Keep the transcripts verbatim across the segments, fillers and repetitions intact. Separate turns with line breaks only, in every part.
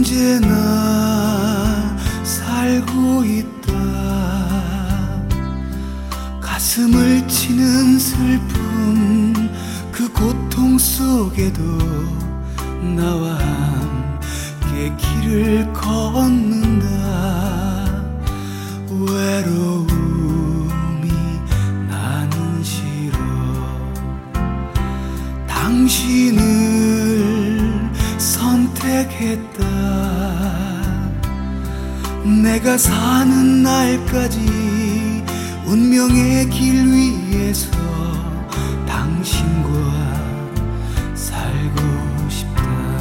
언제나 살고 있다. 가슴을 치는 슬픔 그 고통 속에도 나와 함께 길을 걷는다. 외로움이 나는 싫어. 당신을 선택했다. 내가 사는 날까지 운명의 길 위에서 당신과 살고 싶다.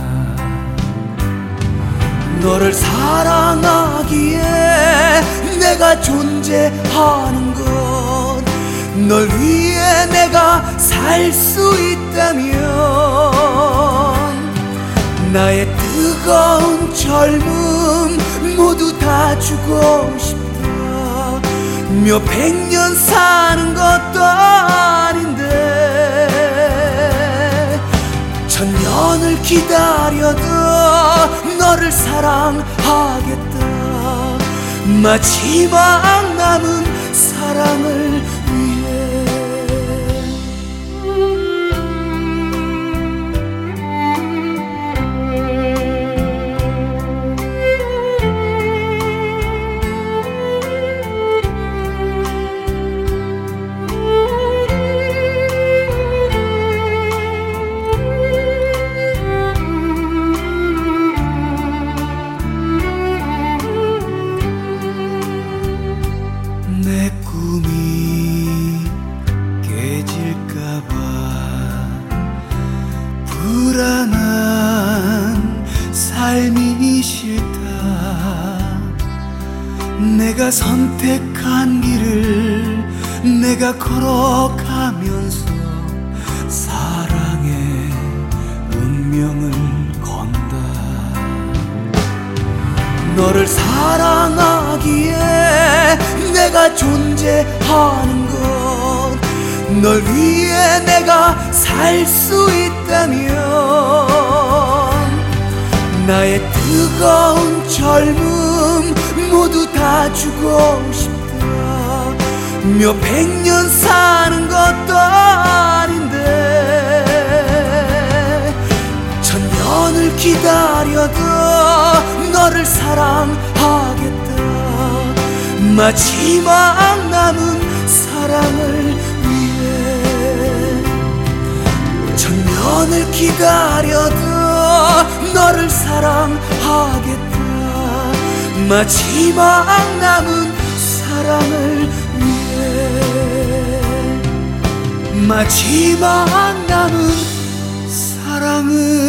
너를 사랑하기에 내가 존재하는 것, 널 위해 내가 살 수 있다면 나의 뜨거운 젊음 모두 다 주고 싶다. 몇 백 년 사는 것도 아닌데 천년을 기다려도 너를 사랑하겠다. 마지막 남은 사랑을 위해. 내 꿈이 깨질까봐 불안한 삶이 싫다. 내가 선택한 길을 내가 걸어가면서 사랑의 운명을 건다. 너를 사랑하기에 내가 존재하는 것, 널 위해 내가 살 수 있다면 나의 뜨거운 젊음 모두 다 주고 싶다. 몇 백 년 사는 것도 아닌데 천년을 기다려도 너를 사랑하겠다. 마지막 남은 사랑을 위해. 천년을 기다려도 너를 사랑하겠다. 마지막 남은 사랑을 위해. 마지막 남은 사랑을